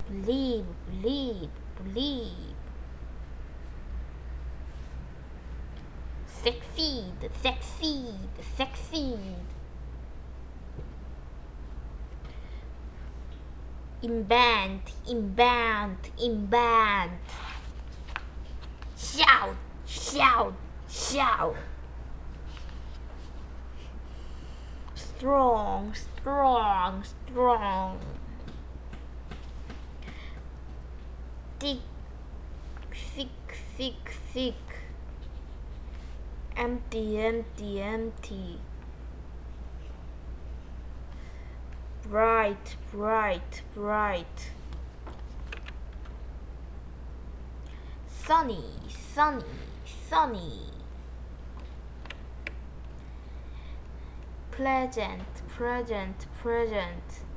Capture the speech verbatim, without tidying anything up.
believe, believe, believe. Succeed, succeed, succeed. Invent, invent, invent. Shout, shout, shout. Strong, strong, strong. Thick, thick, thick, thick. Empty, empty, empty. Bright, bright, bright. Sunny, sunny, sunny. Pleasant, pleasant, pleasant.